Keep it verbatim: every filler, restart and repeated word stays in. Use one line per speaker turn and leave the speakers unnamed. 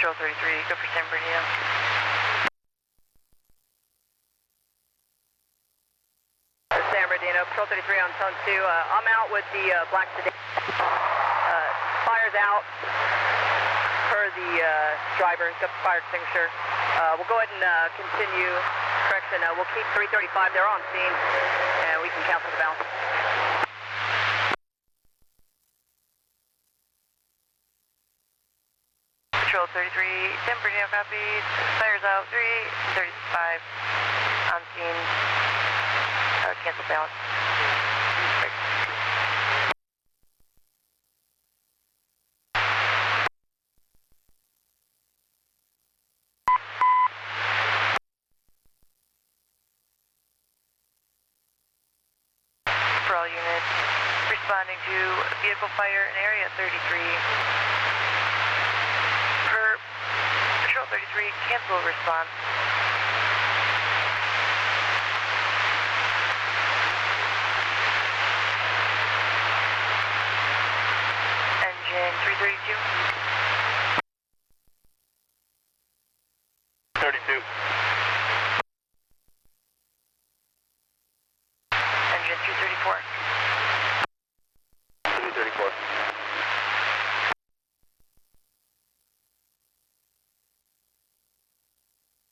Patrol thirty-three, go for San Bernardino. San Bernardino, Patrol thirty-three on tone two. Uh, I'm out with the uh, black sedan. Uh, fire's out per the uh, driver. Got the fire extinguisher. Uh, we'll go ahead and uh, continue. Correction, uh, we'll keep three thirty-five there on scene, and we can cancel the balance. Patrol thirty-three, San Bernardino copies. Fire's out, three thirty-five on scene. Uh, cancel balance. Great. For all units, responding to vehicle fire in area thirty-three. Per Patrol thirty-three, cancel response. Engine three thirty-two.